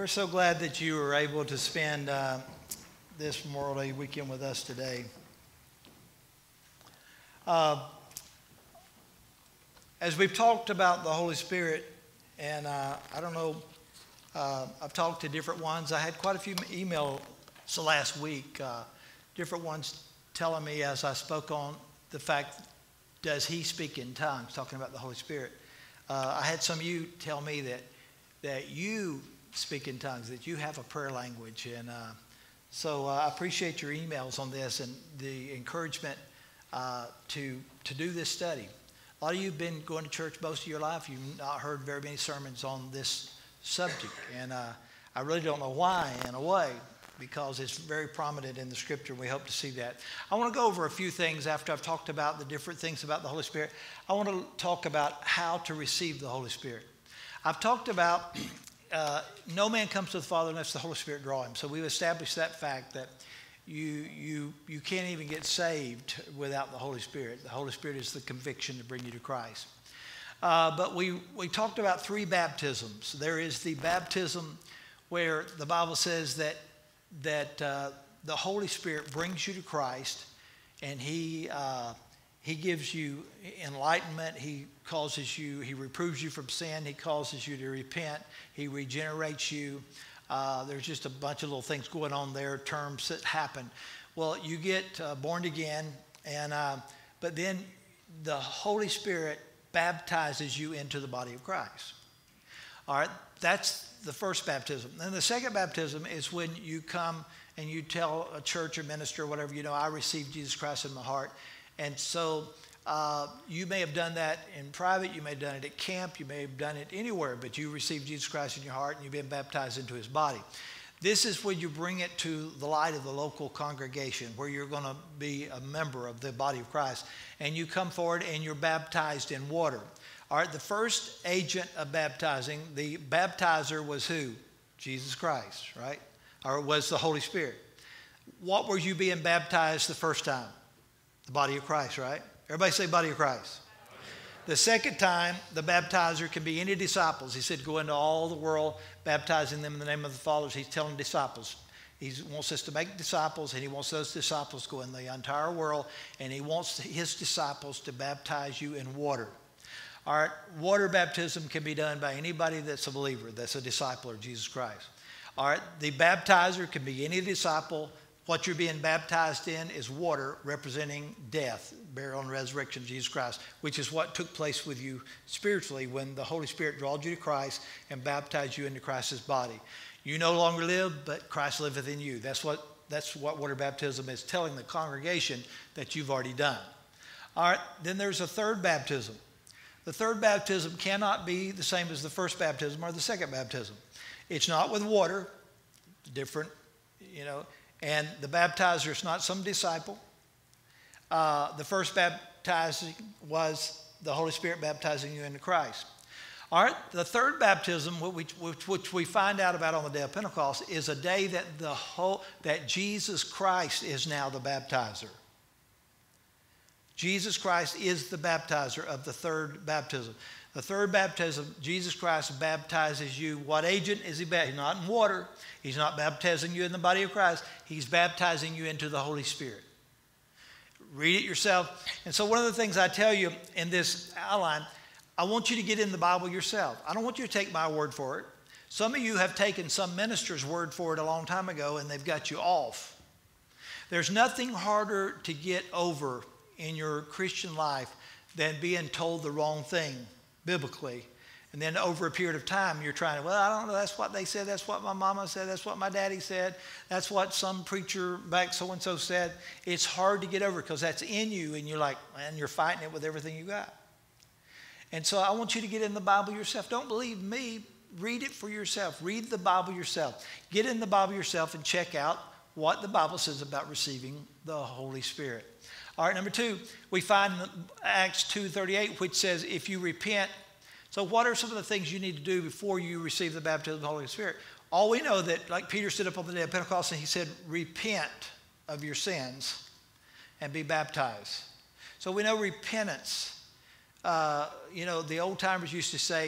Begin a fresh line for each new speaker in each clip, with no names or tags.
We're so glad that you were able to spend this Memorial Day weekend with us today. As we've talked about the Holy Spirit, and I don't know, I've talked to different ones. I had quite a few emails last week, different ones telling me as I spoke on the fact, does he speak in tongues, talking about the Holy Spirit. I had some of you tell me that you speak in tongues, that you have a prayer language. And so I appreciate your emails on this and the encouragement to do this study. A lot of you have been going to church most of your life. You've not heard very many sermons on this subject. And I really don't know why, in a way, because it's very prominent in the Scripture. We hope to see that. I want to go over a few things after I've talked about the different things about the Holy Spirit. I want to talk about how to receive the Holy Spirit. I've talked about no man comes to the Father unless the Holy Spirit draw him. So we've established that fact that you can't even get saved without the Holy Spirit. The Holy Spirit is the conviction to bring you to Christ. But we talked about three baptisms. There is the baptism where the Bible says that the Holy Spirit brings you to Christ, and He gives you enlightenment. He reproves you from sin. He causes you to repent. He regenerates you. There's just a bunch of little things going on there, terms that happen. Well, you get born again, but then the Holy Spirit baptizes you into the body of Christ. All right, that's the first baptism. Then the second baptism is when you come and you tell a church or minister or whatever, I received Jesus Christ in my heart. And so you may have done that in private, you may have done it at camp, you may have done it anywhere, but you received Jesus Christ in your heart and you've been baptized into his body. This is when you bring it to the light of the local congregation where you're going to be a member of the body of Christ. And you come forward and you're baptized in water. All right, the first agent of baptizing, the baptizer was who? Jesus Christ, right? Or it was the Holy Spirit. What were you being baptized the first time? The body of Christ, right? Everybody say body of Christ. The second time, the baptizer can be any disciples. He said, go into all the world, baptizing them in the name of the Father. He's telling disciples. He wants us to make disciples, and he wants those disciples to go in the entire world, and he wants his disciples to baptize you in water. All right, water baptism can be done by anybody that's a believer, that's a disciple of Jesus Christ. All right, the baptizer can be any disciple. What you're being baptized in is water representing death, burial, and resurrection of Jesus Christ, which is what took place with you spiritually when the Holy Spirit drawed you to Christ and baptized you into Christ's body. You no longer live, but Christ liveth in you. That's what water baptism is telling the congregation that you've already done. All right, then there's a third baptism. The third baptism cannot be the same as the first baptism or the second baptism. It's not with water, different, and the baptizer is not some disciple. The first baptizing was the Holy Spirit baptizing you into Christ. All right, the third baptism, which we find out about on the day of Pentecost, is a day that Jesus Christ is now the baptizer. Jesus Christ is the baptizer of the third baptism. The third baptism, Jesus Christ baptizes you. What agent is he baptizing? Not in water. He's not baptizing you in the body of Christ. He's baptizing you into the Holy Spirit. Read it yourself. And so one of the things I tell you in this outline, I want you to get in the Bible yourself. I don't want you to take my word for it. Some of you have taken some minister's word for it a long time ago, and they've got you off. There's nothing harder to get over in your Christian life than being told the wrong thing biblically. And then over a period of time, you're trying to, I don't know, that's what they said, that's what my mama said, that's what my daddy said, that's what some preacher back so-and-so said. It's hard to get over because that's in you, and you're like, man, you're fighting it with everything you got. And so I want you to get in the Bible yourself. Don't believe me. Read it for yourself. Read the Bible yourself. Get in the Bible yourself and check out what the Bible says about receiving the Holy Spirit. All right, number two, we find Acts 2:38, which says, if you repent. So what are some of the things you need to do before you receive the baptism of the Holy Spirit? All we know that, like Peter stood up on the day of Pentecost and he said, repent of your sins and be baptized. So we know repentance. The old timers used to say,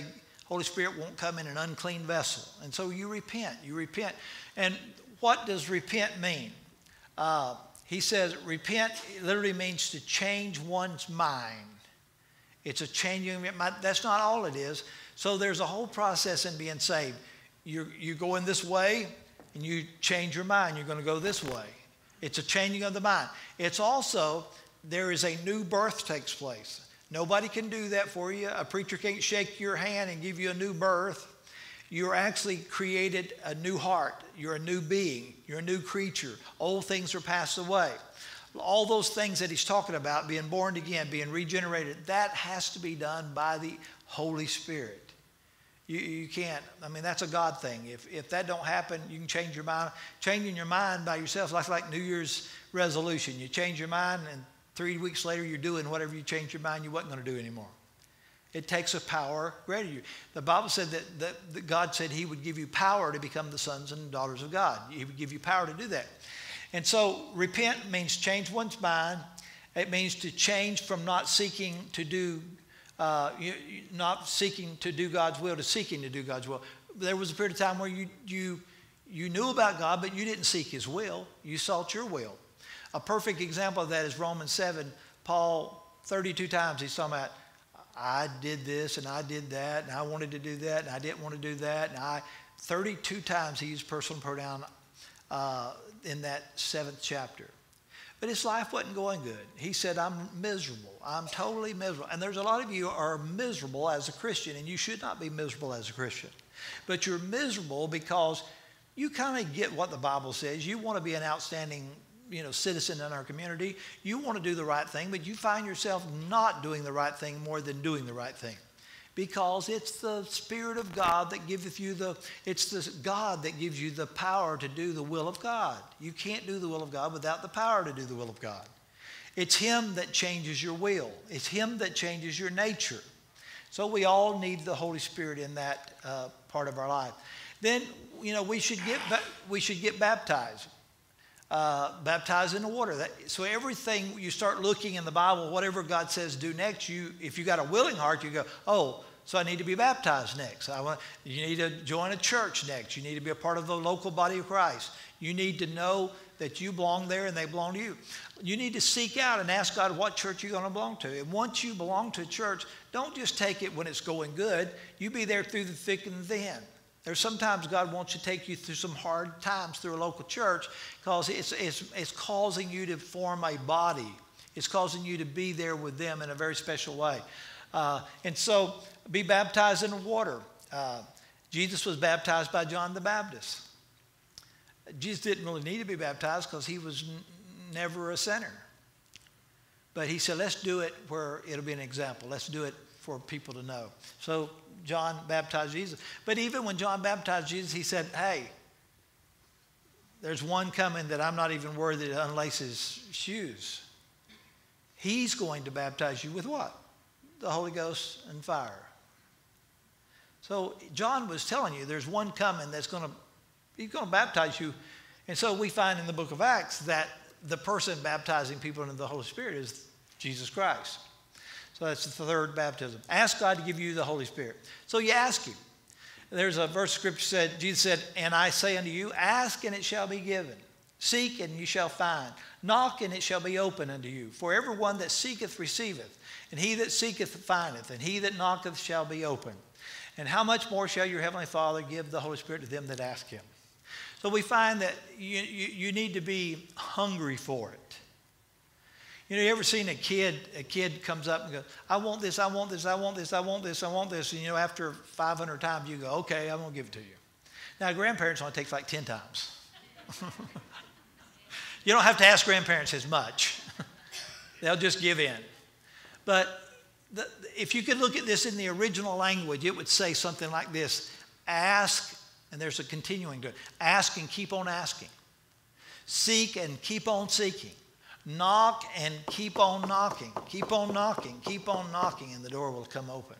Holy Spirit won't come in an unclean vessel. And so you repent. You repent. And what does repent mean? He says repent literally means to change one's mind. It's a changing of your mind. That's not all it is. So there's a whole process in being saved. You're going this way, and you change your mind. You're going to go this way. It's a changing of the mind. It's also, there is a new birth takes place. Nobody can do that for you. A preacher can't shake your hand and give you a new birth. You're actually created a new heart. You're a new being. You're a new creature. Old things are passed away. All those things that he's talking about, being born again, being regenerated, that has to be done by the Holy Spirit. You can't, I mean, that's a God thing. If that don't happen, you can change your mind. Changing your mind by yourself, like New Year's resolution. You change your mind, and 3 weeks later, you're doing whatever you changed your mind you wasn't going to do anymore. It takes a power greater. The Bible said that God said he would give you power to become the sons and daughters of God. He would give you power to do that. And so repent means change one's mind. It means to change from not seeking to do God's will to seeking to do God's will. There was a period of time where you knew about God, but you didn't seek his will. You sought your will. A perfect example of that is Romans 7. Paul, 32 times he's talking about, I did this and I did that and I wanted to do that and I didn't want to do that. And 32 times he used personal pronoun in that 7th chapter. But his life wasn't going good. He said, I'm miserable. I'm totally miserable. And there's a lot of you who are miserable as a Christian, and you should not be miserable as a Christian. But you're miserable because you kind of get what the Bible says. You want to be an outstanding citizen in our community. You want to do the right thing, but you find yourself not doing the right thing more than doing the right thing. Because it's the Spirit of God that giveth you God that gives you the power to do the will of God. You can't do the will of God without the power to do the will of God. It's him that changes your will. It's him that changes your nature. So we all need the Holy Spirit in that part of our life. Then, we should get baptized. Baptized in the water. So everything you start looking in the Bible, whatever God says do next, if you got a willing heart, you go, oh, so I need to be baptized next. You need to join a church next. You need to be a part of the local body of Christ. You need to know that you belong there and they belong to you. You need to seek out and ask God what church you're going to belong to. And once you belong to a church, don't just take it when it's going good. You be there through the thick and the thin. There's sometimes God wants to take you through some hard times through a local church because it's causing you to form a body. It's causing you to be there with them in a very special way. And so be baptized in the water. Jesus was baptized by John the Baptist. Jesus didn't really need to be baptized because he was never a sinner. But he said, let's do it where it'll be an example. Let's do it for people to know. So John baptized Jesus. But even when John baptized Jesus, he said, hey, there's one coming that I'm not even worthy to unlace his shoes. He's going to baptize you with what? The Holy Ghost and fire. So John was telling you there's one coming that's he's going to baptize you. And so we find in the book of Acts that the person baptizing people into the Holy Spirit is Jesus Christ. So that's the third baptism. Ask God to give you the Holy Spirit. So you ask him. There's a verse of scripture said, Jesus said, and I say unto you, ask and it shall be given. Seek and you shall find. Knock and it shall be open unto you. For everyone that seeketh receiveth. And he that seeketh findeth. And he that knocketh shall be open. And how much more shall your heavenly Father give the Holy Spirit to them that ask him? So we find that you need to be hungry for it. You ever seen a kid comes up and goes, I want this, I want this, I want this, I want this, I want this. And after 500 times you go, okay, I'm going to give it to you. Now grandparents only takes like 10 times. You don't have to ask grandparents as much. They'll just give in. But if you could look at this in the original language, it would say something like this. Ask, and there's a continuing to it. Ask and keep on asking. Seek and keep on seeking. Knock and keep on knocking. Keep on knocking. Keep on knocking, and the door will come open.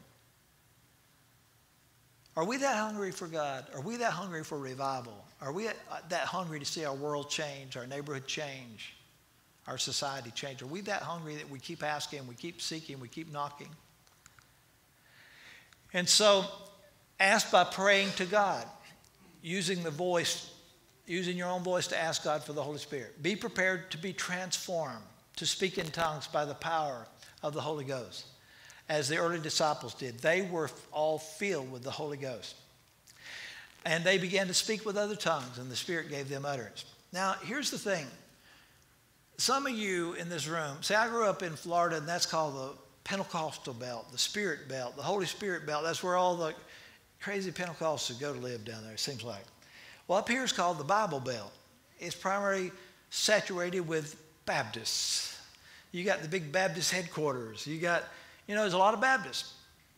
Are we that hungry for God? Are we that hungry for revival? Are we that hungry to see our world change, our neighborhood change, our society change? Are we that hungry that we keep asking, we keep seeking, we keep knocking? And so Ask by praying to God, using your own voice to ask God for the Holy Spirit. Be prepared to be transformed, to speak in tongues by the power of the Holy Ghost, as the early disciples did. They were all filled with the Holy Ghost. And they began to speak with other tongues, and the Spirit gave them utterance. Now, here's the thing. Some of you in this room, say, I grew up in Florida, and that's called the Pentecostal belt, the Spirit belt, the Holy Spirit belt. That's where all the crazy Pentecostals go to live down there, it seems like. Well, up here is called the Bible Belt. It's primarily saturated with Baptists. You got the big Baptist headquarters. You got, there's a lot of Baptists.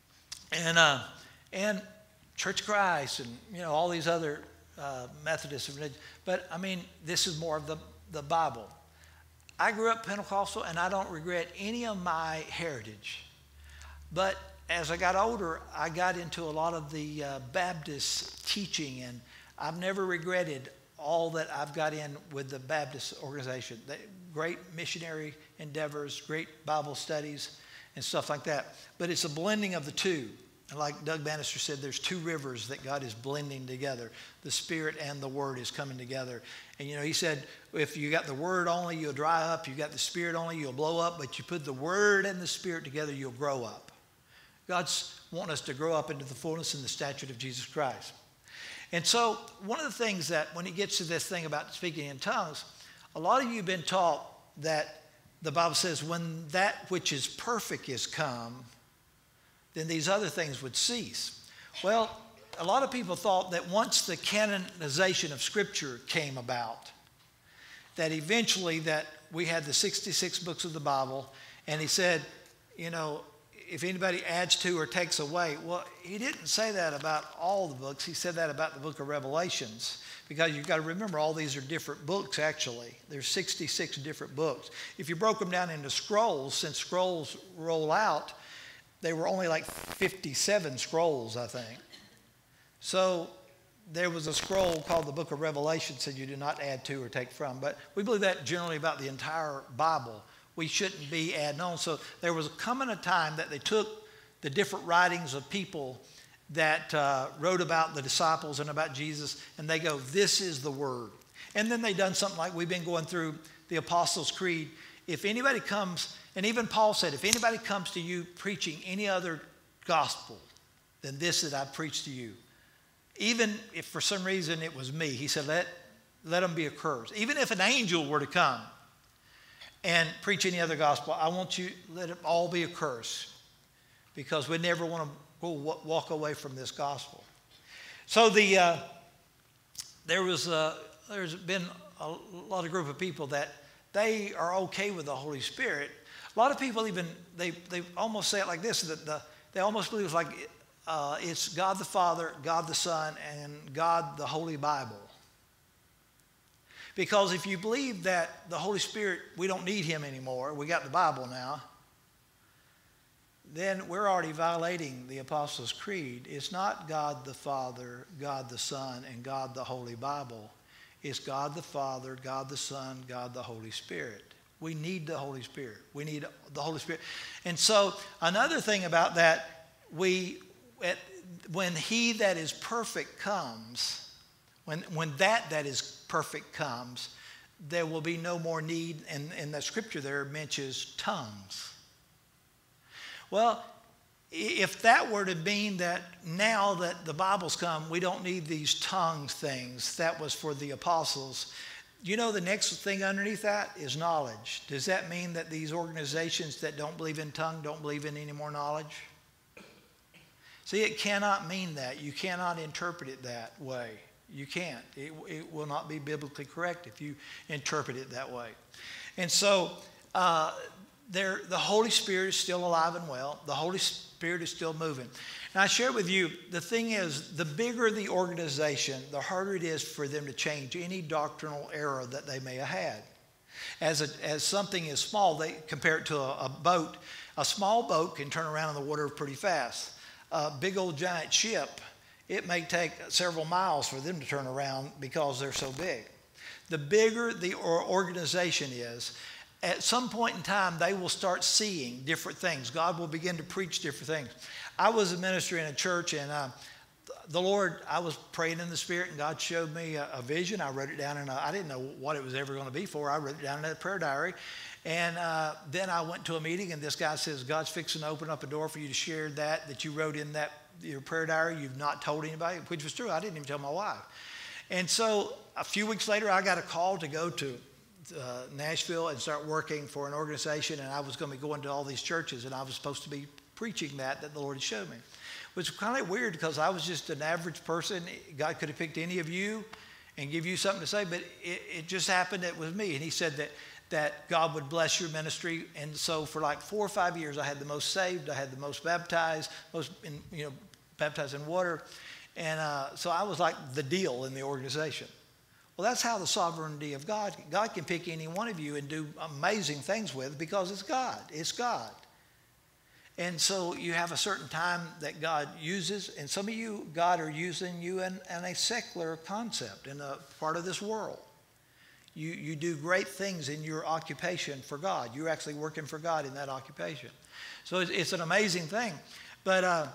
And Church of Christ and, all these other Methodists and religions. But, this is more of the Bible. I grew up Pentecostal, and I don't regret any of my heritage. But as I got older, I got into a lot of the Baptist teaching, and I've never regretted all that I've got in with the Baptist organization. Great missionary endeavors, great Bible studies, and stuff like that. But it's a blending of the two. And like Doug Bannister said, there's two rivers that God is blending together. The Spirit and the Word is coming together. And, he said, if you got the Word only, you'll dry up. You got the Spirit only, you'll blow up. But you put the Word and the Spirit together, you'll grow up. God's wanting us to grow up into the fullness and the stature of Jesus Christ. And so one of the things that when he gets to this thing about speaking in tongues, a lot of you have been taught that the Bible says when that which is perfect is come, then these other things would cease. Well, a lot of people thought that once the canonization of Scripture came about, that eventually that we had the 66 books of the Bible, and he said, if anybody adds to or takes away, well, he didn't say that about all the books. He said that about the book of Revelations, because you've got to remember all these are different books, actually. There's 66 different books. If you broke them down into scrolls, since scrolls roll out, they were only like 57 scrolls, I think. So there was a scroll called the book of Revelation, said you do not add to or take from. But we believe that generally about the entire Bible. We shouldn't be adding on. So there was coming a time that they took the different writings of people that wrote about the disciples and about Jesus, and they go, this is the Word. And then they done something like we've been going through the Apostles' Creed. If anybody comes, and even Paul said, if anybody comes to you preaching any other gospel than this that I preached to you, even if for some reason it was me, he said, let them be accursed. Even if an angel were to come and preach any other gospel, I want you, let it all be accursed, because we never want to walk away from this gospel. So there's been a lot of group of people that they are okay with the Holy Spirit. A lot of people even, they almost say it like this, that they almost believe it's like it's God the Father, God the Son, and God the Holy Bible. Because if you believe that the Holy Spirit, we don't need him anymore, we got the Bible now, then we're already violating the Apostles' Creed. It's not God the Father, God the Son, and God the Holy Bible. It's God the Father, God the Son, God the Holy Spirit. We need the Holy Spirit. We need the Holy Spirit. And so another thing about that, when he that is perfect comes, when that is perfect comes, there will be no more need, and in the scripture there mentions tongues. Well, if that were to mean that now that the Bible's come, we don't need these tongues things, that was for the apostles. You know, the next thing underneath that is knowledge. Does that mean that these organizations that don't believe in tongue don't believe in any more knowledge? See, it cannot mean that. You cannot interpret it that way. You can't. It will not be biblically correct if you interpret it that way. And so the Holy Spirit is still alive and well. The Holy Spirit is still moving. And I share with you, the thing is, the bigger the organization, the harder it is for them to change any doctrinal error that they may have had. As something is small, they compare it to a boat. A small boat can turn around in the water pretty fast. A big old giant ship, it may take several miles for them to turn around because they're so big. The bigger the organization is, at some point in time, they will start seeing different things. God will begin to preach different things. I was a minister in a church, and the Lord, I was praying in the Spirit, and God showed me a vision. I wrote it down, and I didn't know what it was ever going to be for. I wrote it down in that prayer diary. And then I went to a meeting, and this guy says, God's fixing to open up a door for you to share that you wrote in your prayer diary. You've not told anybody, which was true. I didn't even tell my wife. And so a few weeks later, I got a call to go to Nashville and start working for an organization, and I was going to be going to all these churches, and I was supposed to be preaching that the Lord had showed me. Which was kind of weird because I was just an average person. God could have picked any of you and give you something to say, but it just happened that it was me. And he said that God would bless your ministry. And so for like 4 or 5 years, I had the most saved, I had the most baptized, baptized in water. And so I was like the deal in the organization. Well, that's how the sovereignty of God. God can pick any one of you and do amazing things with because it's God. It's God. And so you have a certain time that God uses, and some of you, God are using you in a secular concept, in a part of this world. You do great things in your occupation for God. You're actually working for God in that occupation. So it's an amazing thing. But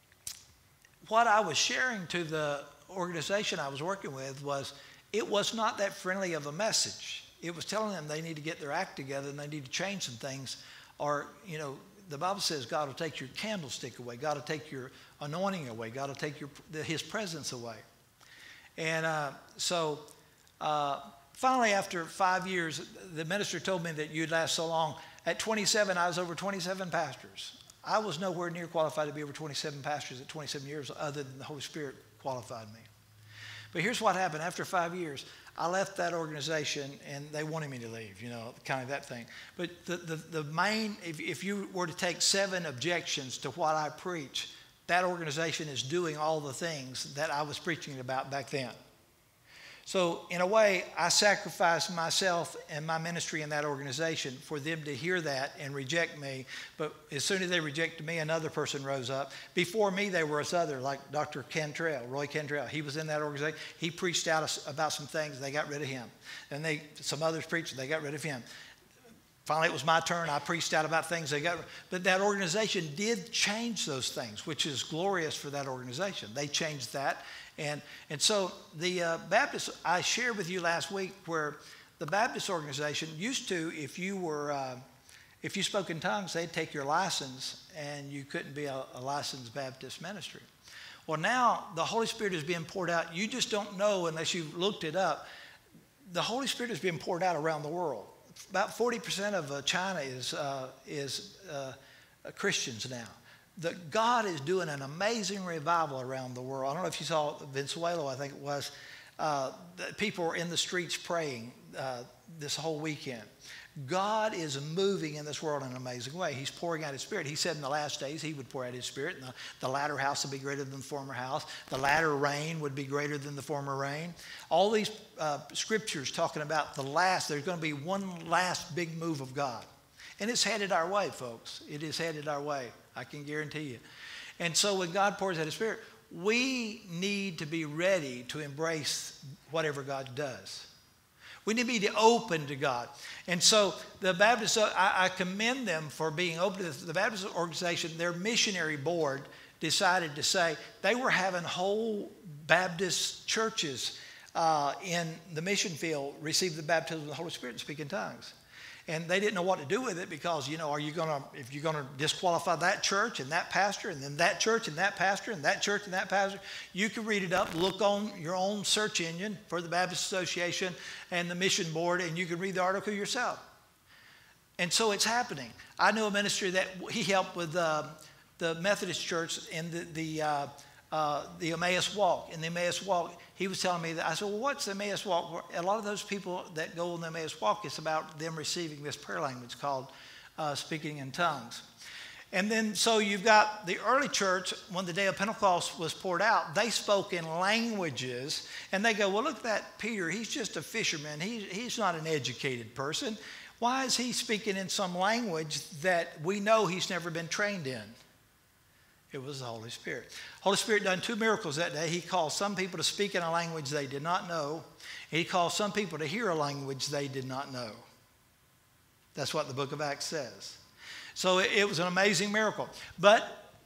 what I was sharing to the organization I was working with was, it was not that friendly of a message. It was telling them they need to get their act together and they need to change some things, or, the Bible says God will take your candlestick away. God will take your anointing away. God will take His presence away. And so finally, after 5 years, the minister told me that you'd last so long. At 27, I was over 27 pastors. I was nowhere near qualified to be over 27 pastors at 27 years, other than the Holy Spirit qualified me. But here's what happened. After 5 years, I left that organization, and they wanted me to leave, kind of that thing. But the main, if you were to take 7 objections to what I preach, that organization is doing all the things that I was preaching about back then. So in a way, I sacrificed myself and my ministry in that organization for them to hear that and reject me. But as soon as they rejected me, another person rose up. Before me, there was others, like Dr. Cantrell, Roy Cantrell. He was in that organization. He preached out about some things. They got rid of him. And some others preached. They got rid of him. Finally, it was my turn. I preached out about things they got. But that organization did change those things, which is glorious for that organization. They changed that. And so the Baptist, I shared with you last week, where the Baptist organization used to, if you spoke in tongues, they'd take your license and you couldn't be a licensed Baptist ministry. Well, now the Holy Spirit is being poured out. You just don't know unless you've looked it up. The Holy Spirit is being poured out around the world. About 40% of China is Christians now. God is doing an amazing revival around the world. I don't know if you saw Venezuela, I think it was. People were in the streets praying this whole weekend. God is moving in this world in an amazing way. He's pouring out His Spirit. He said in the last days He would pour out His Spirit. And the latter house would be greater than the former house. The latter rain would be greater than the former rain. All these scriptures talking about there's going to be one last big move of God. And it's headed our way, folks. It is headed our way. I can guarantee you. And so when God pours out His Spirit, we need to be ready to embrace whatever God does. We need to be open to God. And so the Baptists, I commend them for being open to the Baptist organization. Their missionary board decided to say they were having whole Baptist churches in the mission field receive the baptism of the Holy Spirit and speak in tongues. And they didn't know what to do with it because, if you're going to disqualify that church and that pastor and then that church and that pastor and that church and that pastor, you can read it up, look on your own search engine for the Baptist Association and the Mission Board, and you can read the article yourself. And so it's happening. I knew a ministry that he helped with the Methodist Church in the Emmaus Walk. In the Emmaus Walk, he was telling me that. I said, well, what's the Emmaus Walk? A lot of those people that go on the Emmaus Walk, it's about them receiving this prayer language called speaking in tongues. And then so you've got the early church, when the day of Pentecost was poured out, they spoke in languages. And they go, well, look at that Peter. He's just a fisherman. He's not an educated person. Why is he speaking in some language that we know he's never been trained in? It was the Holy Spirit. Holy Spirit done 2 miracles that day. He called some people to speak in a language they did not know. He called some people to hear a language they did not know. That's what the book of Acts says. So it was an amazing miracle. But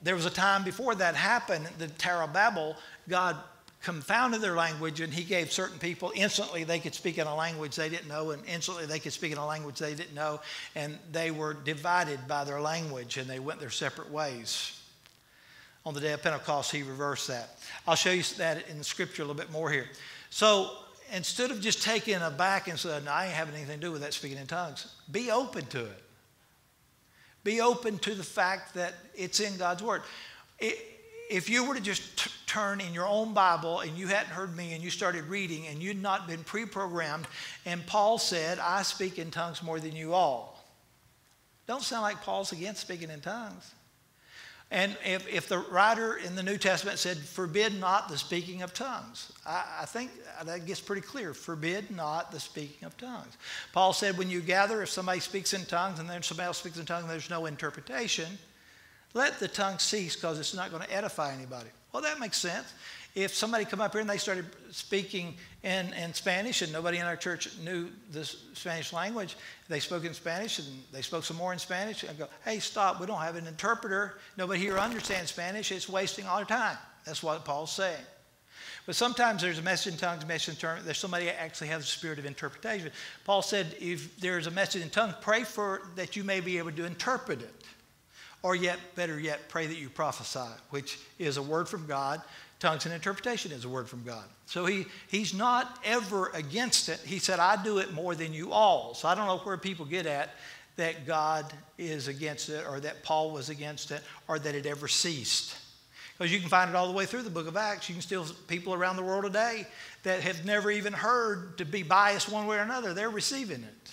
there was a time before that happened, the Tower of Babel, God confounded their language, and he gave certain people instantly they could speak in a language they didn't know, and instantly they could speak in a language they didn't know, and they were divided by their language, and they went their separate ways. On the day of Pentecost, he reversed that. I'll show you that in the scripture a little bit more here. So instead of just taking it back and saying, no, I ain't having anything to do with that speaking in tongues, be open to it. Be open to the fact that it's in God's Word. If you were to just turn in your own Bible and you hadn't heard me and you started reading and you'd not been pre-programmed, and Paul said, I speak in tongues more than you all. Don't sound like Paul's against speaking in tongues. And if the writer in the New Testament said, forbid not the speaking of tongues, I think that gets pretty clear. Forbid not the speaking of tongues. Paul said, when you gather, if somebody speaks in tongues and then somebody else speaks in tongues and there's no interpretation, let the tongue cease because it's not going to edify anybody. Well, that makes sense. If somebody come up here and they started speaking in Spanish and nobody in our church knew the Spanish language, they spoke in Spanish and they spoke some more in Spanish, I go, hey, stop, we don't have an interpreter. Nobody here understands Spanish. It's wasting all our time. That's what Paul's saying. But sometimes there's a message in tongues, a message in tongues. There's somebody that actually has the spirit of interpretation. Paul said, if there's a message in tongues, pray for that you may be able to interpret it. Or yet, better yet, pray that you prophesy, which is a word from God. Tongues and interpretation is a word from God. So he's not ever against it. He said, I do it more than you all. So I don't know where people get at that God is against it, or that Paul was against it, or that it ever ceased. Because you can find it all the way through the book of Acts. You can still, people around the world today that have never even heard to be biased one way or another, they're receiving it.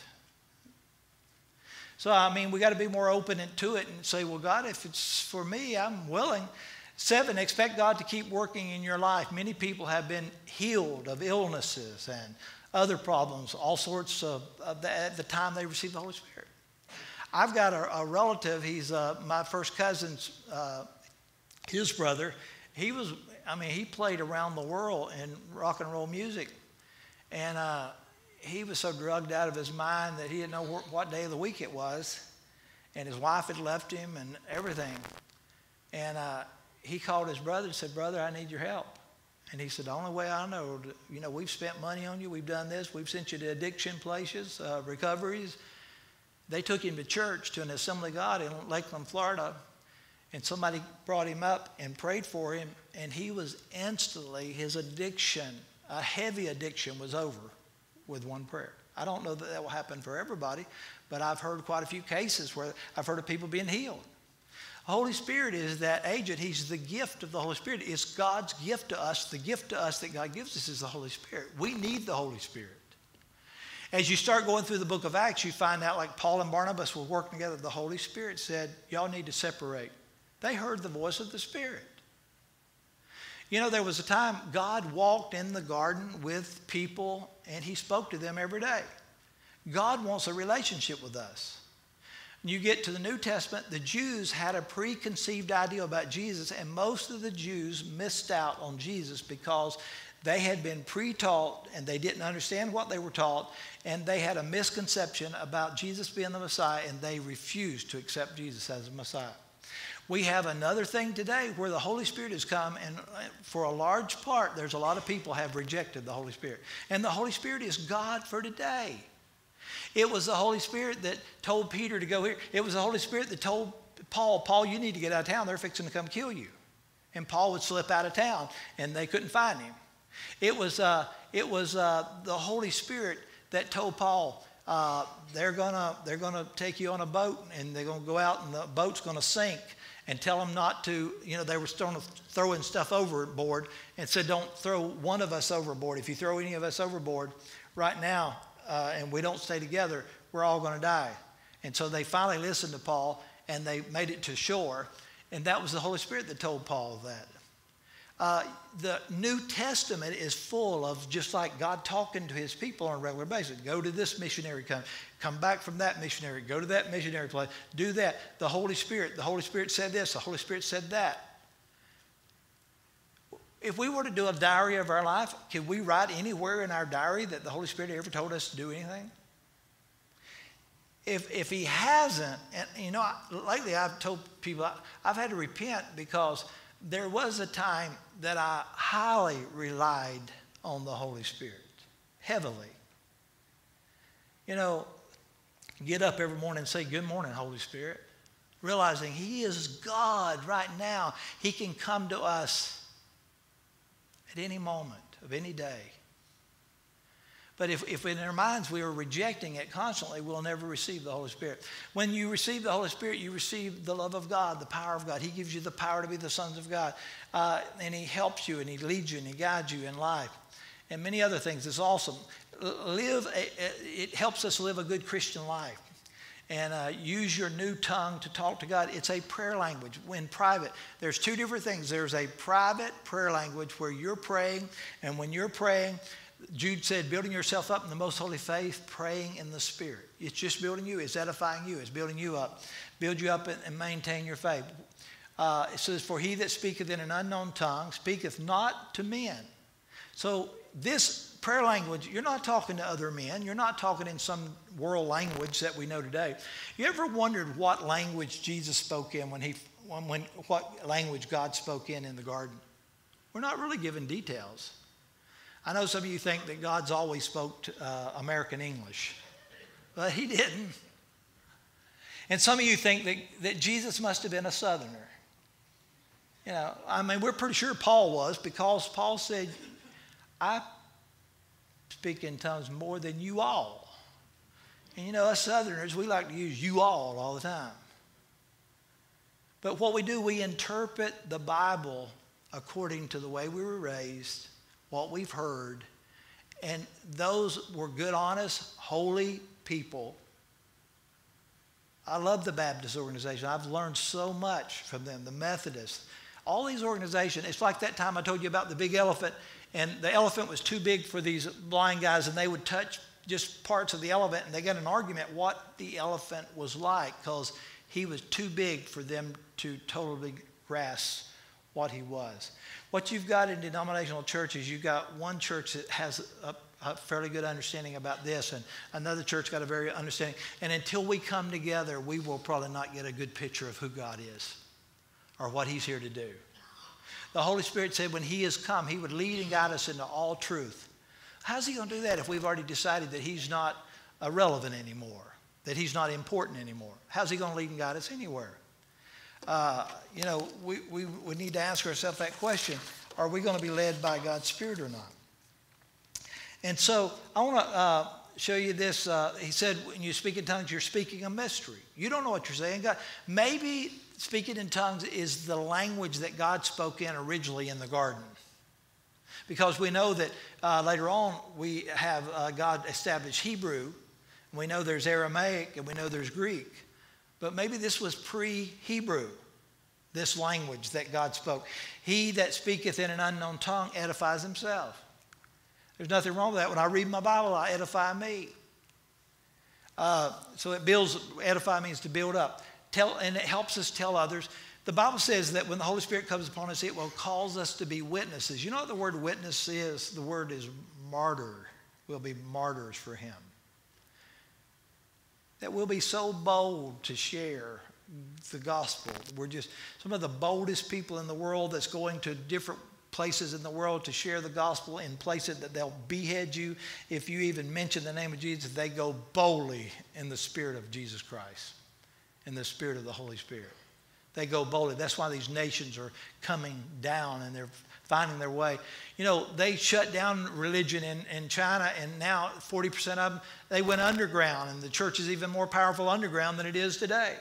So, I mean, we got to be more open to it and say, well, God, if it's for me, I'm willing. 7, expect God to keep working in your life. Many people have been healed of illnesses and other problems, all sorts of at the time they received the Holy Spirit. I've got a relative, he's my first cousin's, his brother. He played around the world in rock and roll music. And he was so drugged out of his mind that he didn't know what day of the week it was. And his wife had left him and everything. And he called his brother and said, brother, I need your help. And he said, the only way I know, we've spent money on you. We've done this. We've sent you to addiction places, recoveries. They took him to church, to an Assembly of God in Lakeland, Florida. And somebody brought him up and prayed for him. And he was instantly, his addiction, a heavy addiction, was over with one prayer. I don't know that will happen for everybody, but I've heard quite a few cases where I've heard of people being healed. The Holy Spirit is that agent. He's the gift of the Holy Spirit. It's God's gift to us. The gift to us that God gives us is the Holy Spirit. We need the Holy Spirit. As you start going through the book of Acts, you find out like Paul and Barnabas were working together. The Holy Spirit said, y'all need to separate. They heard the voice of the Spirit. There was a time God walked in the garden with people and he spoke to them every day. God wants a relationship with us. When you get to the New Testament, the Jews had a preconceived idea about Jesus, and most of the Jews missed out on Jesus because they had been pre-taught and they didn't understand what they were taught, and they had a misconception about Jesus being the Messiah, and they refused to accept Jesus as the Messiah. We have another thing today where the Holy Spirit has come, and for a large part, there's a lot of people have rejected the Holy Spirit. And the Holy Spirit is God for today. It was the Holy Spirit that told Peter to go here. It was the Holy Spirit that told Paul, you need to get out of town. They're fixing to come kill you. And Paul would slip out of town, and they couldn't find him. It was the Holy Spirit that told Paul, they're gonna take you on a boat, and they're gonna go out, and the boat's gonna sink. And tell them not to, they were throwing stuff overboard, and said, don't throw one of us overboard. If you throw any of us overboard right now, and we don't stay together, we're all going to die. And so they finally listened to Paul, and they made it to shore. And that was the Holy Spirit that told Paul that. The New Testament is full of just like God talking to his people on a regular basis. Go to this missionary, come back from that missionary, go to that missionary place, do that. The Holy Spirit said this, the Holy Spirit said that. If we were to do a diary of our life, could we write anywhere in our diary that the Holy Spirit ever told us to do anything? if he hasn't, and you know, lately I've told people I've had to repent because there was a time that I highly relied on the Holy Spirit, heavily. You know, get up every morning and say, "Good morning, Holy Spirit," realizing he is God right now. He can come to us at any moment of any day. But if in our minds we are rejecting it constantly, we'll never receive the Holy Spirit. When you receive the Holy Spirit, you receive the love of God, the power of God. He gives you the power to be the sons of God. And he helps you, and he leads you, and he guides you in life. And many other things. It's awesome. It helps us live a good Christian life. And use your new tongue to talk to God. It's a prayer language. When private, there's two different things. There's a private prayer language where you're praying, and when you're praying, Jude said, building yourself up in the most holy faith, praying in the Spirit. It's just building you. It's edifying you. It's building you up. Build you up and maintain your faith. It says, for he that speaketh in an unknown tongue speaketh not to men. So this prayer language, you're not talking to other men. You're not talking in some world language that we know today. You ever wondered what language Jesus spoke in what language God spoke in the garden? We're not really given details. I know some of you think that God's always spoke American English, but he didn't. And some of you think that Jesus must have been a Southerner. You know, I mean, we're pretty sure Paul was, because Paul said, I speak in tongues more than you all. And you know, us Southerners, we like to use you all the time. But what we do, we interpret the Bible according to the way we were raised, what we've heard, and those were good, honest, holy people. I love the Baptist organization. I've learned so much from them, the Methodists. All these organizations, it's like that time I told you about the big elephant, and the elephant was too big for these blind guys, and they would touch just parts of the elephant, and they got an argument what the elephant was like, because he was too big for them to totally grasp what he was. What you've got in denominational churches, you've got one church that has a fairly good understanding about this, and another church got a very understanding. And until we come together, we will probably not get a good picture of who God is or what he's here to do. The Holy Spirit said when he has come, he would lead and guide us into all truth. How's he going to do that if we've already decided that he's not relevant anymore, that he's not important anymore? How's he going to lead and guide us anywhere? You know, we need to ask ourselves that question. Are we going to be led by God's Spirit or not? And so I want to show you this. He said, when you speak in tongues, you're speaking a mystery. You don't know what you're saying. God, maybe speaking in tongues is the language that God spoke in originally in the garden. Because we know that later on we have God established Hebrew. And we know there's Aramaic, and we know there's Greek. But maybe this was pre-Hebrew, this language that God spoke. He that speaketh in an unknown tongue edifies himself. There's nothing wrong with that. When I read my Bible, I edify me. So it builds, edify means to build up. And it helps us tell others. The Bible says that when the Holy Spirit comes upon us, it will cause us to be witnesses. You know what the word witness is? The word is martyr. We'll be martyrs for him. That we'll be so bold to share the gospel. We're just some of the boldest people in the world that's going to different places in the world to share the gospel in places that they'll behead you. If you even mention the name of Jesus, they go boldly in the Spirit of Jesus Christ, in the Spirit of the Holy Spirit. They go boldly. That's why these nations are coming down and they're finding their way. You know, they shut down religion in China, and now 40% of them, they went underground, and the church is even more powerful underground than it is today.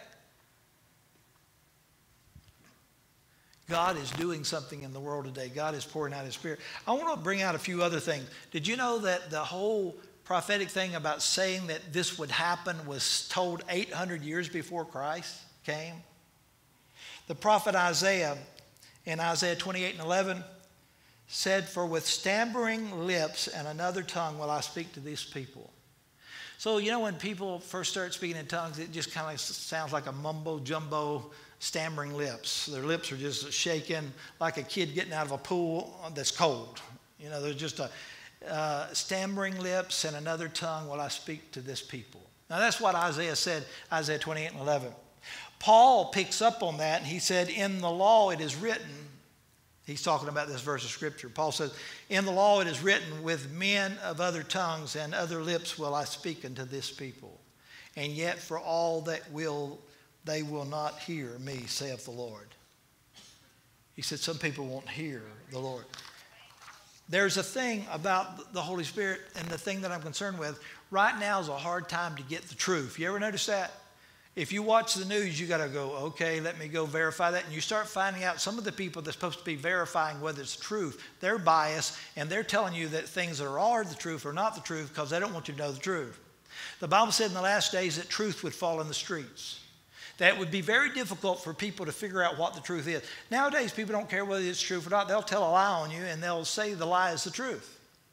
God is doing something in the world today. God is pouring out his Spirit. I want to bring out a few other things. Did you know that the whole prophetic thing about saying that this would happen was told 800 years before Christ came? The prophet Isaiah, in Isaiah 28:11, said, for with stammering lips and another tongue will I speak to these people. So, you know, when people first start speaking in tongues, it just kind of sounds like a mumbo-jumbo, stammering lips. Their lips are just shaking like a kid getting out of a pool that's cold. You know, there's just a stammering lips and another tongue will I speak to this people. Now that's what Isaiah said, Isaiah 28:11. Paul picks up on that, and he said, in the law it is written, he's talking about this verse of Scripture. Paul says, in the law it is written, with men of other tongues and other lips will I speak unto this people. And yet for all that they will not hear me, saith the Lord. He said some people won't hear the Lord. There's a thing about the Holy Spirit, and the thing that I'm concerned with, right now is a hard time to get the truth. You ever notice that? If you watch the news, you got to go, okay, let me go verify that. And you start finding out some of the people that's supposed to be verifying whether it's truth, they're biased, and they're telling you that things that are the truth are not the truth because they don't want you to know the truth. The Bible said in the last days that truth would fall in the streets. That it would be very difficult for people to figure out what the truth is. Nowadays, people don't care whether it's truth or not. They'll tell a lie on you, and they'll say the lie is the truth.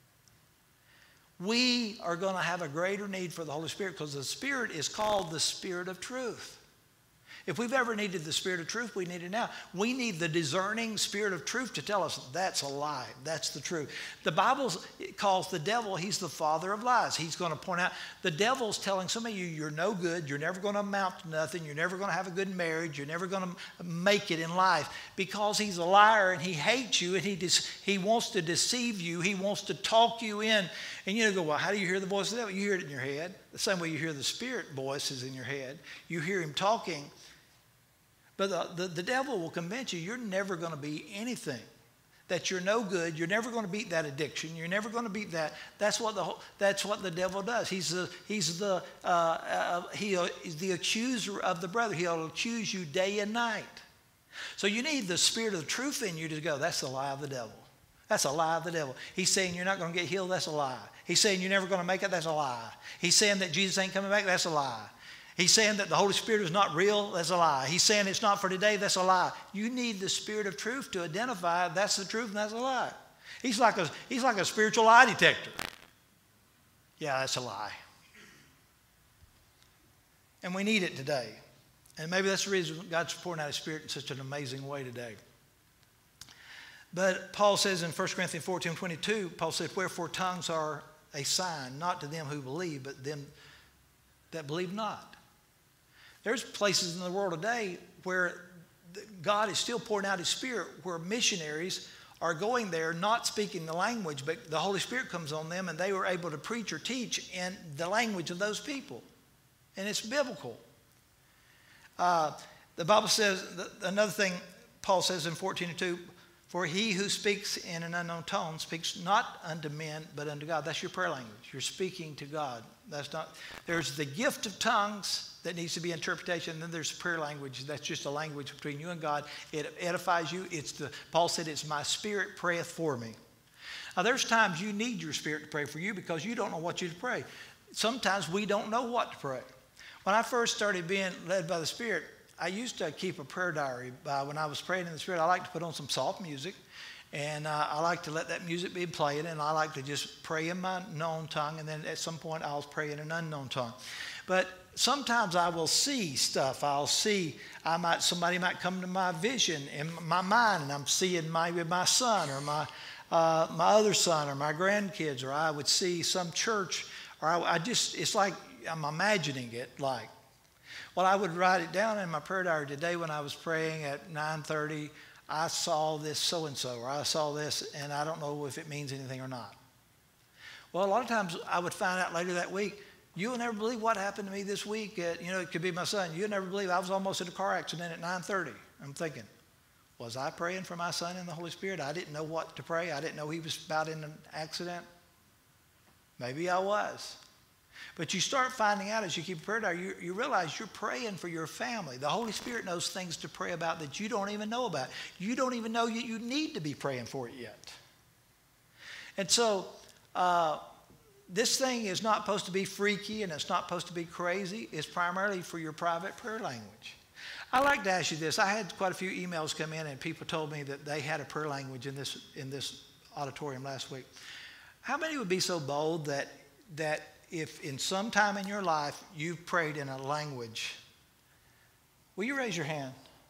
We are going to have a greater need for the Holy Spirit because the Spirit is called the Spirit of truth. If we've ever needed the Spirit of truth, we need it now. We need the discerning Spirit of truth to tell us that's a lie, that's the truth. The Bible calls the devil, he's the father of lies. He's going to point out, the devil's telling some of you, you're no good, you're never going to amount to nothing, you're never going to have a good marriage, you're never going to make it in life, because he's a liar and he hates you and he wants to deceive you, he wants to talk you in. And you go, well, how do you hear the voice of the devil? You hear it in your head. The same way you hear the Spirit voice is in your head. You hear him talking. But the devil will convince you you're never going to be anything, that you're no good. You're never going to beat that addiction. You're never going to beat that. That's what the devil does. He's the accuser of the brother. He'll accuse you day and night. So you need the Spirit of truth in you to go, that's the lie of the devil. That's a lie of the devil. He's saying you're not going to get healed. That's a lie. He's saying you're never going to make it. That's a lie. He's saying that Jesus ain't coming back. That's a lie. He's saying that the Holy Spirit is not real. That's a lie. He's saying it's not for today. That's a lie. You need the Spirit of truth to identify that's the truth and that's a lie. He's like a spiritual lie detector. Yeah, that's a lie. And we need it today. And maybe that's the reason God's pouring out His Spirit in such an amazing way today. But Paul says in 1 Corinthians 14:22, Paul said, wherefore tongues are a sign, not to them who believe, but them that believe not. There's places in the world today where God is still pouring out His Spirit, where missionaries are going there not speaking the language, but the Holy Spirit comes on them and they were able to preach or teach in the language of those people. And it's biblical. The Bible says, another thing Paul says in 14:2, for he who speaks in an unknown tongue speaks not unto men, but unto God. That's your prayer language. You're speaking to God. There's the gift of tongues that needs to be interpretation. And then there's prayer language. That's just a language between you and God. It edifies you. Paul said, it's my spirit prayeth for me. Now, there's times you need your spirit to pray for you because you don't know what you to pray. Sometimes we don't know what to pray. When I first started being led by the Spirit, I used to keep a prayer diary. When I was praying in the Spirit, I like to put on some soft music. And I like to let that music be playing. And I like to just pray in my known tongue. And then at some point, I'll pray in an unknown tongue. But sometimes I will see stuff. Somebody might come to my vision in my mind. And I'm seeing maybe my son or my other son or my grandkids. Or I would see some church. Or it's like I'm imagining it like. Well, I would write it down in my prayer diary today when I was praying at 9:30. I saw this so-and-so, or I saw this, and I don't know if it means anything or not. Well, a lot of times I would find out later that week, you'll never believe what happened to me this week. It could be my son. You'll never believe I was almost in a car accident at 9:30. I'm thinking, was I praying for my son in the Holy Spirit? I didn't know what to pray. I didn't know he was about in an accident. Maybe I was. But you start finding out as you keep a prayer diary, you realize you're praying for your family. The Holy Spirit knows things to pray about that you don't even know about. You don't even know you need to be praying for it yet. And so this thing is not supposed to be freaky and it's not supposed to be crazy. It's primarily for your private prayer language. I'd like to ask you this. I had quite a few emails come in and people told me that they had a prayer language in this auditorium last week. How many would be so bold that if in some time in your life you've prayed in a language, will you raise your hand?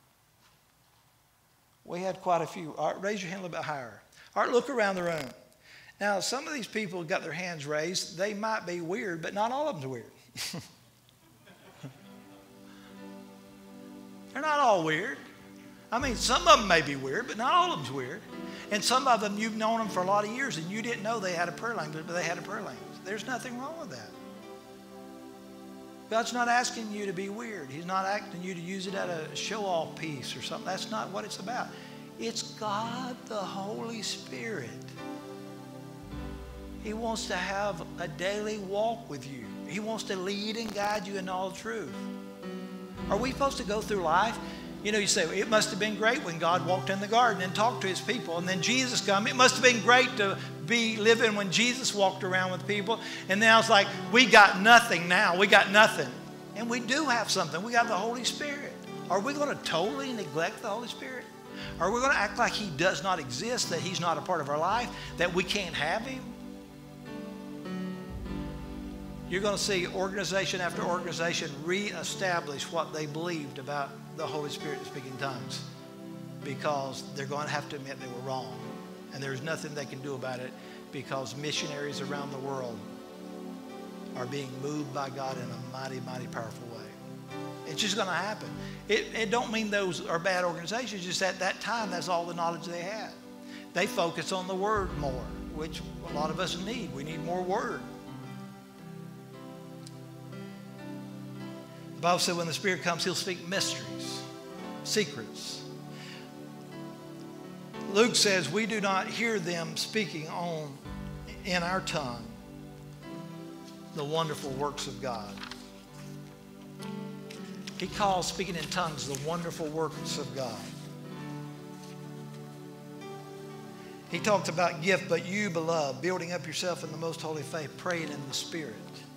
We had quite a few. All right, raise your hand a little bit higher. All right, look around the room. Now, some of these people got their hands raised. They might be weird, but not all of them are weird. They're not all weird. I mean, some of them may be weird, but not all of them's weird. And some of them, you've known them for a lot of years, and you didn't know they had a prayer language, but they had a prayer language. There's nothing wrong with that. God's not asking you to be weird. He's not asking you to use it as a show-off piece or something. That's not what it's about. It's God, the Holy Spirit. He wants to have a daily walk with you. He wants to lead and guide you in all truth. Are we supposed to go through life? You know, you say, it must have been great when God walked in the garden and talked to his people. And then Jesus come. It must have been great to be living when Jesus walked around with people. And now it's like, we got nothing now. We got nothing. And we do have something. We got the Holy Spirit. Are we going to totally neglect the Holy Spirit? Are we going to act like he does not exist, that he's not a part of our life, that we can't have him? You're going to see organization after organization reestablish what they believed about the Holy Spirit speaking tongues, because they're going to have to admit they were wrong. And there's nothing they can do about it, because missionaries around the world are being moved by God in a mighty, mighty powerful way. It's just going to happen. It don't mean those are bad organizations, just at that time, that's all the knowledge they had. They focus on the Word more, which a lot of us need. We need more Word. The Bible said when the Spirit comes, he'll speak mysteries, secrets. Luke says we do not hear them speaking in our tongue the wonderful works of God. He calls speaking in tongues the wonderful works of God. He talked about gift, but you, beloved, building up yourself in the most holy faith, praying in the Spirit.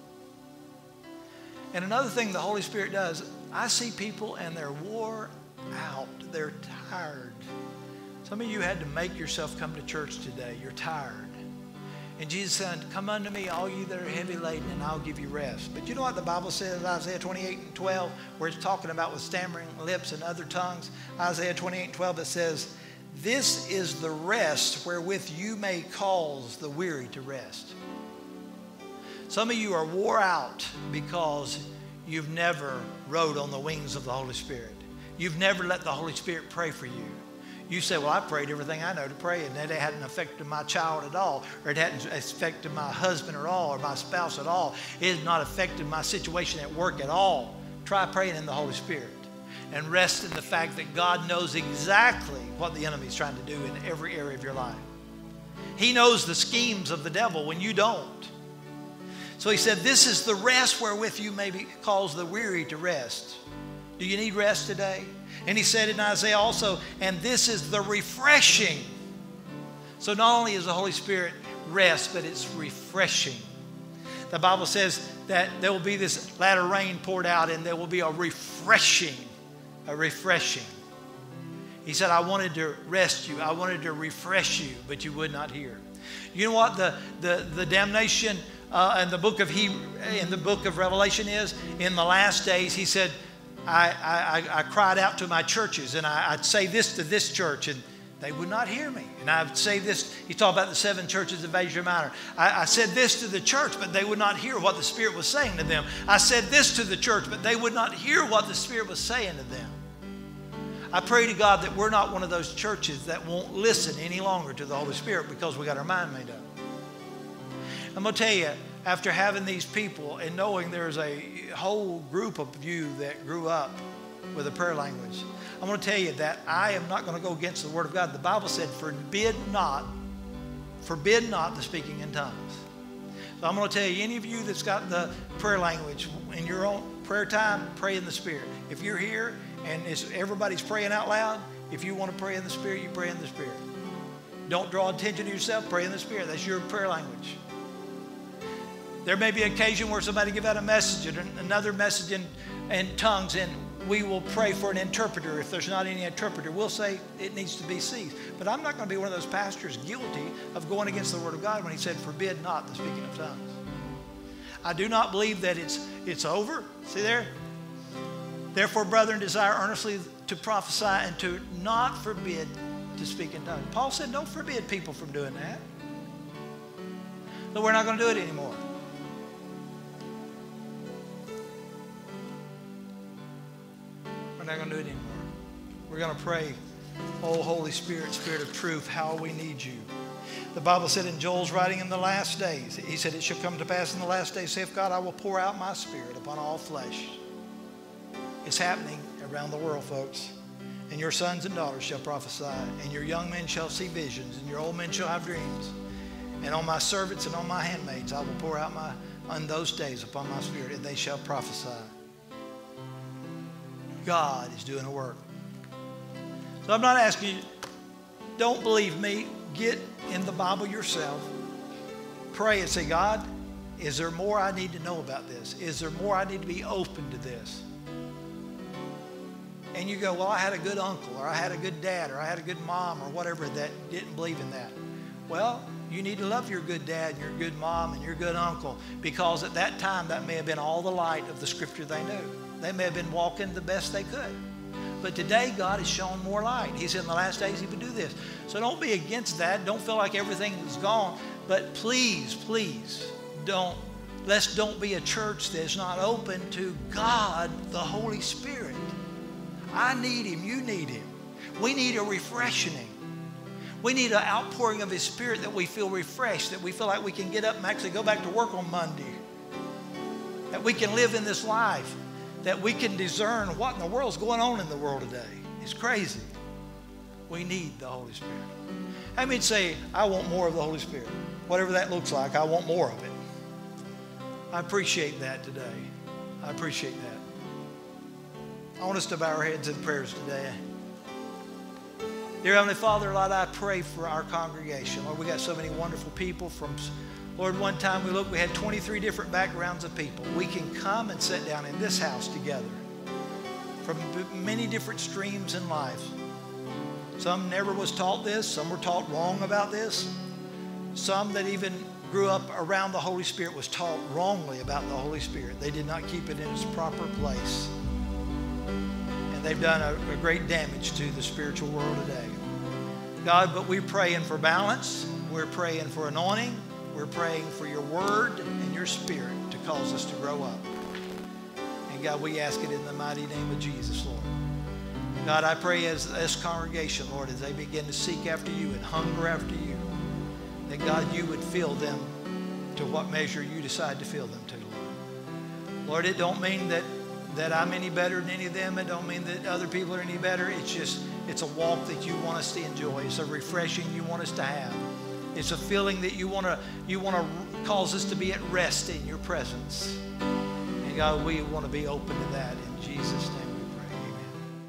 And another thing the Holy Spirit does, I see people and they're wore out. They're tired. Some of you had to make yourself come to church today. You're tired. And Jesus said, come unto me, all you that are heavy laden, and I'll give you rest. But you know what the Bible says in Isaiah 28:12, where it's talking about with stammering lips and other tongues? Isaiah 28:12, it says, this is the rest wherewith you may cause the weary to rest. Some of you are wore out because you've never rode on the wings of the Holy Spirit. You've never let the Holy Spirit pray for you. You say, well, I prayed everything I know to pray, and it hadn't affected my child at all, or it hadn't affected my husband at all, or my spouse at all. It has not affected my situation at work at all. Try praying in the Holy Spirit and rest in the fact that God knows exactly what the enemy is trying to do in every area of your life. He knows the schemes of the devil when you don't. So he said, this is the rest wherewith you may cause the weary to rest. Do you need rest today? And he said in Isaiah also, and this is the refreshing. So not only is the Holy Spirit rest, but it's refreshing. The Bible says that there will be this latter rain poured out, and there will be a refreshing, a refreshing. He said, I wanted to rest you. I wanted to refresh you, but you would not hear. You know what the damnation in the book of Revelation is? In the last days, he said, I cried out to my churches, and I'd say this to this church, and they would not hear me. And I would say this. He talked about the 7 churches of Asia Minor. I said this to the church, but they would not hear what the Spirit was saying to them. I said this to the church, but they would not hear what the Spirit was saying to them. I pray to God that we're not one of those churches that won't listen any longer to the Holy Spirit because we got our mind made up. I'm going to tell you, after having these people and knowing there's a whole group of you that grew up with a prayer language, I'm going to tell you that I am not going to go against the Word of God. The Bible said, forbid not the speaking in tongues. So I'm going to tell you, any of you that's got the prayer language, in your own prayer time, pray in the Spirit. If you're here and everybody's praying out loud, if you want to pray in the Spirit, you pray in the Spirit. Don't draw attention to yourself, pray in the Spirit. That's your prayer language. There may be an occasion where somebody give out a message, another message in tongues, and we will pray for an interpreter. If there's not any interpreter, we'll say it needs to be ceased. But I'm not going to be one of those pastors guilty of going against the Word of God when he said, forbid not the speaking of tongues. I do not believe that it's over. See there? Therefore, brethren, desire earnestly to prophesy and to not forbid to speak in tongues. Paul said, don't forbid people from doing that. So we're not going to do it anymore. We're not going to do it anymore. We're going to pray. Oh, Holy Spirit, Spirit of truth, how we need you. The Bible said in Joel's writing, in the last days, he said, it shall come to pass in the last days, saith God, I will pour out my Spirit upon all flesh. It's happening around the world, folks. And your sons and daughters shall prophesy, and your young men shall see visions, and your old men shall have dreams. And on my servants and on my handmaids I will pour out on those days upon my Spirit, and they shall prophesy. God is doing a work. So I'm not asking you, don't believe me. Get in the Bible yourself. Pray and say, God, is there more I need to know about this? Is there more I need to be open to this? And you go, well, I had a good uncle, or I had a good dad, or I had a good mom, or whatever that didn't believe in that. Well, you need to love your good dad and your good mom and your good uncle, because at that time that may have been all the light of the Scripture they knew. They may have been walking the best they could. But today, God has shown more light. He said in the last days He would do this. So don't be against that. Don't feel like everything is gone. But please, please, let's don't be a church that's not open to God, the Holy Spirit. I need Him. You need Him. We need a refreshing. We need an outpouring of His Spirit, that we feel refreshed, that we feel like we can get up and actually go back to work on Monday, that we can live in this life, that we can discern what in the world is going on in the world today. It's crazy. We need the Holy Spirit. I mean, say, I want more of the Holy Spirit. Whatever that looks like, I want more of it. I appreciate that today. I appreciate that. I want us to bow our heads in prayers today. Dear Heavenly Father, Lord, I pray for our congregation. Lord, we got so many wonderful people from, Lord, one time we had 23 different backgrounds of people. We can come and sit down in this house together from many different streams in life. Some never was taught this. Some were taught wrong about this. Some that even grew up around the Holy Spirit was taught wrongly about the Holy Spirit. They did not keep it in its proper place. And they've done a great damage to the spiritual world today. God, but we're praying for balance. We're praying for anointing. We're praying for your word and your Spirit to cause us to grow up. And God, we ask it in the mighty name of Jesus, Lord. God, I pray as this congregation, Lord, as they begin to seek after you and hunger after you, that God, you would fill them to what measure you decide to fill them to, Lord. Lord, it don't mean that I'm any better than any of them. It don't mean that other people are any better. It's a walk that you want us to enjoy. It's a refreshing you want us to have. It's a feeling that you want to cause us to be at rest in your presence. And God, we want to be open to that in Jesus' name.